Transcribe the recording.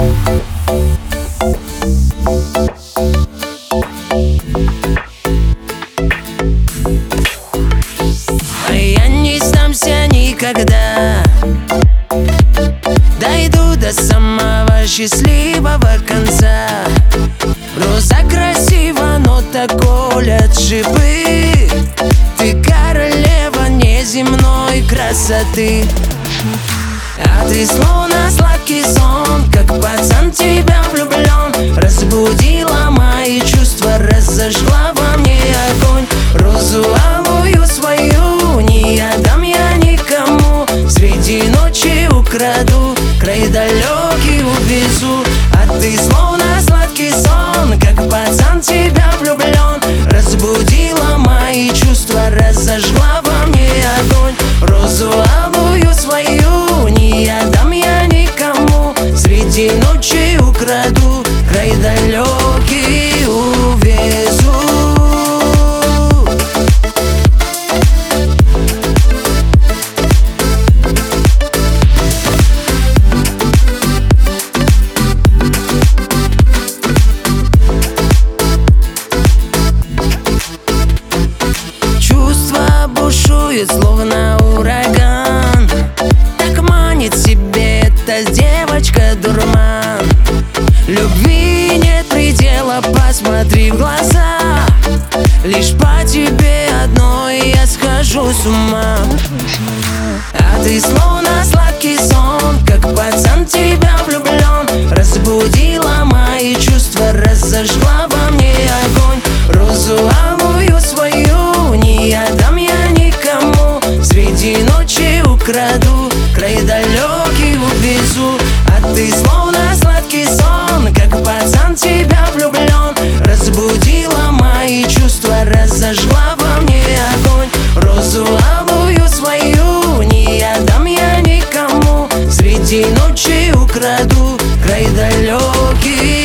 Я не сдамся никогда, дойду до самого счастливого конца. Роза красива, но так колят шипы. Ты королева неземной красоты, а ты словно сладкий сон, как пацан в тебя влюблен. Разбудила мои чувства, разожгла во мне огонь. Розу алую свою не отдам я никому. Среди ночи украду, край далекий увезу. А ты словно сладкий сон, как пацан в тебя влюблен. Разбудила мои чувства, разожгла во мне огонь. Розу алую свою не отдам я никому. Среди ночи украду, край далекий увезу. Чувство бушует, словно ураган. Так манит себе эта девочка дурман. Любви нет предела, посмотри в глаза. Лишь по тебе одной я схожу с ума. А ты словно сладкий сон, как пацан в тебя влюблен. Разбудила мои чувства, разожгла во мне огонь. Розу алую свою не отдам я никому. Среди ночи украду, край далекий увезу. А ты словно сладкий сон, как пацан в тебя влюблен. Разбудила мои чувства, разожгла во мне огонь. Розу алую свою не отдам я никому. Среди ночи украду, край далекий